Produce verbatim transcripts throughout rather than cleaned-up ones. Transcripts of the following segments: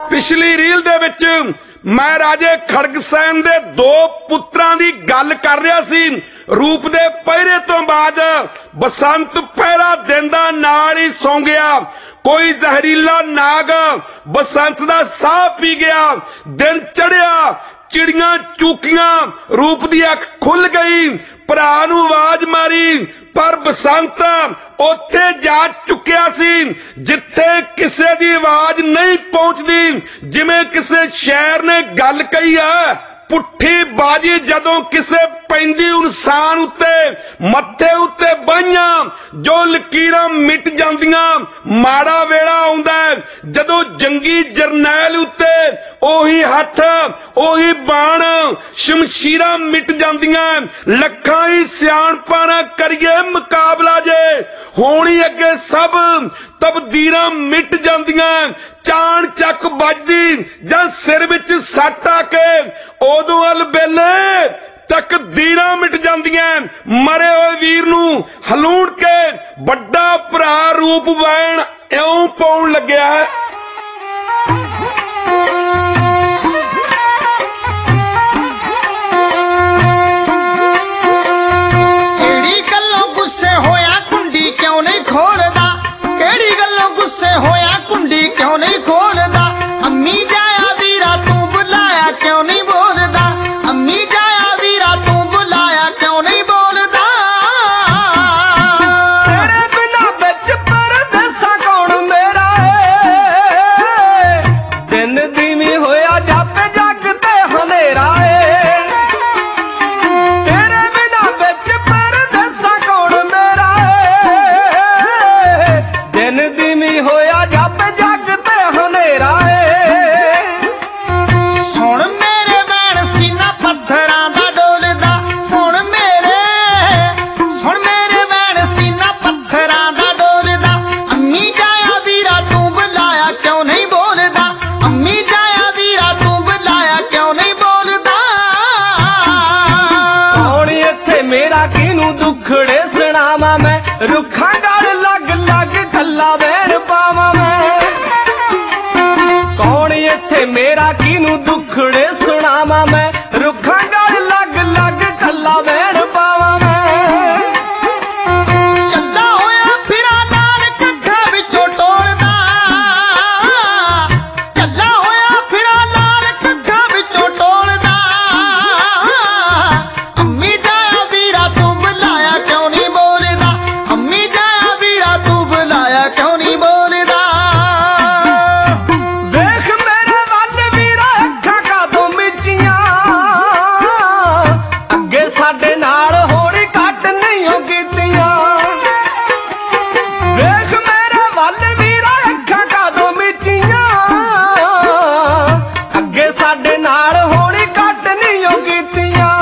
पिछली रील दे विच मैं राजे खड़गसैन दे दो पुत्रां दी गल कर रहा सी। रूप दे पहरे तो बाद बसंत पहरा देंदा नाल ही सौ गया। कोई जहरीला नाग बसंत दा साह पी गया। दिन चढ़िया, चिड़ियां चूकियां, रूप दी अख खुल गई। भरा नूं आवाज मारी पर बसंत उत्थे जा चुकिया सी जिथे किसे दी आवाज नहीं पहुंचदी। जिवें किसे शहर ने गल कही है, पुट्ठी बाजी जदों किसे पैंदी इंसान उत्ते मत्थे उत्ते बाहियां जो लकीरां मिट जांदियां। माड़ा वेला आउंदा है जदों जंगी जरनैल उत्ते ओही हथ ओही बाण शमशीरां मिट जांदियां। लखां ही सियाणपां नाल करिए मुकाबला जे होणी अगे सब तबदीरां मिट जांदियां। चाण चक बजदी जां सिर विच सट आके उदों अल बेले तकदीरां मिट जांदियां। मरे होए वीर नूं हलूण के बड़ा भरा रूप वैण इउं पाउण लग्या है। केड़ी गल्लों गुस्से होया कुंडी क्यों नहीं खोलदा? केड़ी गल्लों गुस्से होया कुंडी क्यों नहीं खोलदा? अम्मी जाया वीरा तू बुलाया क्यों नहीं बोलदा? अम्मी जाया वीरा तू बुलाया क्यों नहीं बोलदा? तेरे बिना बिच परदेसा कौन मेरा है? दिन धीमी होया जापे जग ते हनेरा है। तेरे बिना बिच परदेसा कौन मेरा है? दिन धीमी होया जापे जग ते हनेरा है। सुन मेरे वैण सीना पत्थरां दा डोलदा। सुन मेरे सुन मेरे वैण सीना पत्थरां दा डोलदा। अम्मी जाया वीरा तू बुलाया क्यों नहीं बोलदा? अम्मी जाया वीरा तू बुलाया क्यों नहीं बोलदा? कौन इत्थे मेरा किनू दुखड़े सुनावा मैं? रुखा गल लग लग खल्ला बैण पावा मैं। कौन इत्थे मेरा किनू दुखड़े सुनावा मैं? रुखा गल लग लग खल्ला बैण पावा मैं। चल्ला होया फिरा लाल कग्घा विचों टोलदा। चल्ला होया फिरा लाल कग्घा विचों टोलदा। अम्मी जाया वीरा तू बुलाया क्यों नहीं बोलदा? अम्मी जाया वीरा तू बुलाया क्यों नहीं बोलदा? वेख मेरे वल वीरा अखां कादों मिचियां। अगे साडे नाल होरी घट नहीं हो कीतियां। वेख मेरे वल वीरा अखां कादों मिचियां। अगे साडे नाल होरी घट नहीं हो कीतियां।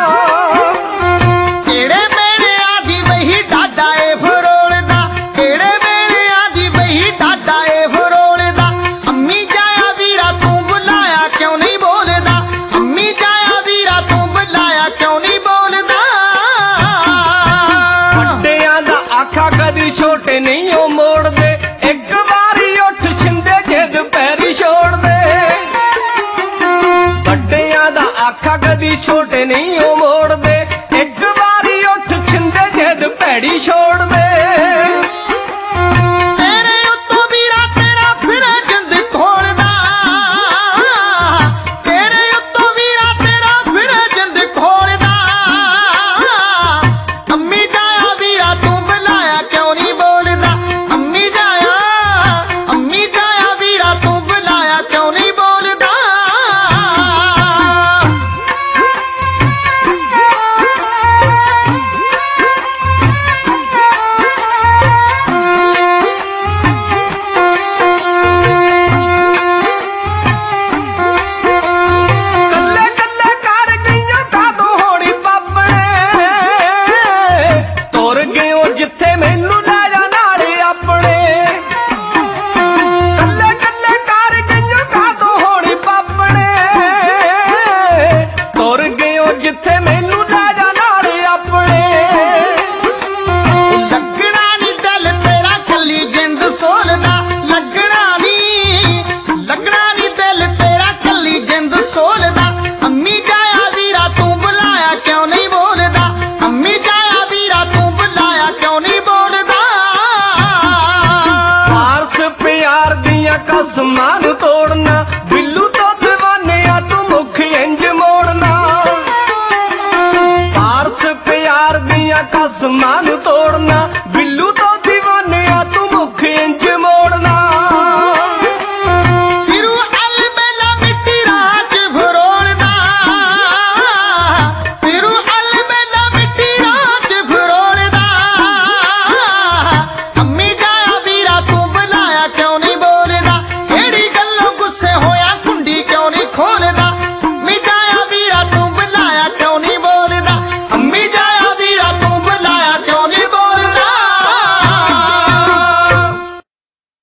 केड़े वेले आदी बही डाडा ए फरोलदा? केड़े वेले आदी बही डाडा ए फरोलदा? अम्मी जाया वीरा तू बुलाया क्यों नहीं बोलदा? अम्मी जाया वीरा तू बुलाया क्यों नहीं बोलदा? ਵੱਡਿਆਂ ਦਾ ਆਖਾ ਕਦੀ ਛੋਟੇ ਨਹੀਂ ਉਹ ਮੋੜਦੇ। ਇੱਕ ਵਾਰੀ ਉੱਠ ਛਿੰਦੇ ਜਿੱਦ ਪੈਰੀ ਛੋੜਦੇ। ਵੱਡਿਆਂ ਦਾ ਆਖਾ ਕਦੀ ਛੋਟੇ ਨਹੀਂ ਉਹ ਮੋੜਦੇ। ਇੱਕ ਵਾਰੀ ਉੱਠ ਛਿੰਦੇ ਜਿੱਦ ਪੈੜੀ ਛੋੜਦੇ। तेरे उत्तों वीरा तेरा फिरे जिंद खोलदा। तेरे उत्तों वीरा तेरा फिरे जिंद खोलदा। अम्मी जाया वीरा तू बुलाया क्यों नहीं बोलदा? अम्मी जाया अम्मी जाया वीरा तू बुलाया क्यों नहीं बोलदा? ਸੋਲਦਾ ਅੰਮੀ ਜਾਇਆ ਵੀਰਾ ਤੂੰ ਬੁਲਾਇਆ ਕਿਉਂ ਨਹੀਂ ਬੋਲਦਾ ਅੰਮੀ ਜਾਇਆ ਵੀਰਾ ਤੂੰ ਬੁਲਾਇਆ ਕਿਉਂ ਨਹੀਂ ਬੋਲਦਾ ਪਾਰਸ ਪਿਆਰ ਦੀਆਂ ਕਸਮਾਂ ਨੂੰ ਤੋੜਨਾ ਬਿੱਲੂ ਤੋਂ دیਵਾਨਿਆ ਤੂੰ ਮੁਖ ਇੰਜ ਮੋੜਨਾ ਪਾਰਸ ਪਿਆਰ ਦੀਆਂ ਕਸਮਾਂ ਨੂੰ ਤੋੜਨਾ